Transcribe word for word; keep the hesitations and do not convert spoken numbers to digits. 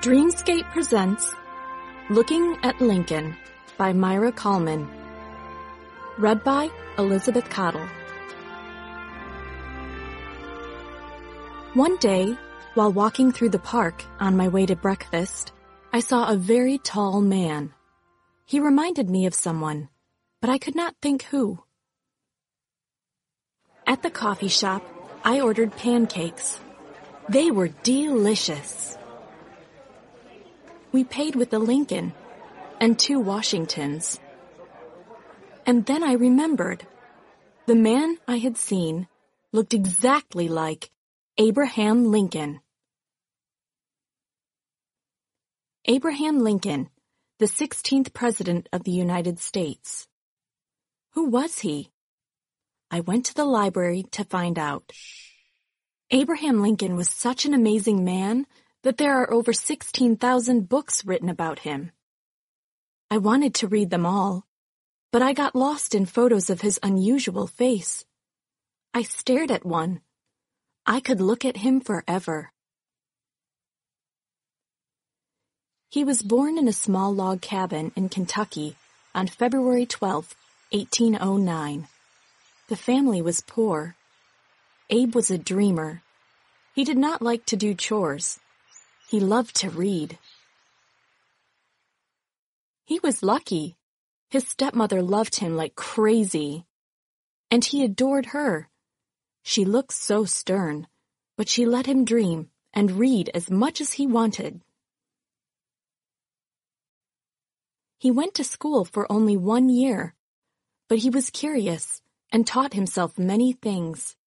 Dreamscape presents Looking at Lincoln by Myra Kallman. Read by Elizabeth Cottle. One day, while walking through the park on my way to breakfast, I saw a very tall man. He reminded me of someone, but I could not think who. At the coffee shop, I ordered pancakes. They were delicious. We paid with a Lincoln and two Washingtons. And then I remembered. The man I had seen looked exactly like Abraham Lincoln. Abraham Lincoln, the sixteenth President of the United States. Who was he? I went to the library to find out. Abraham Lincoln was such an amazing man that there are over sixteen thousand books written about him. I wanted to read them all, but I got lost in photos of his unusual face. I stared at one. I could look at him forever. He was born in a small log cabin in Kentucky on February twelfth, eighteen oh nine. The family was poor. Abe was a dreamer. He did not like to do chores. He loved to read. He was lucky. His stepmother loved him like crazy. And he adored her. She looked so stern, but she let him dream and read as much as he wanted. He went to school for only one year, but he was curious and taught himself many things.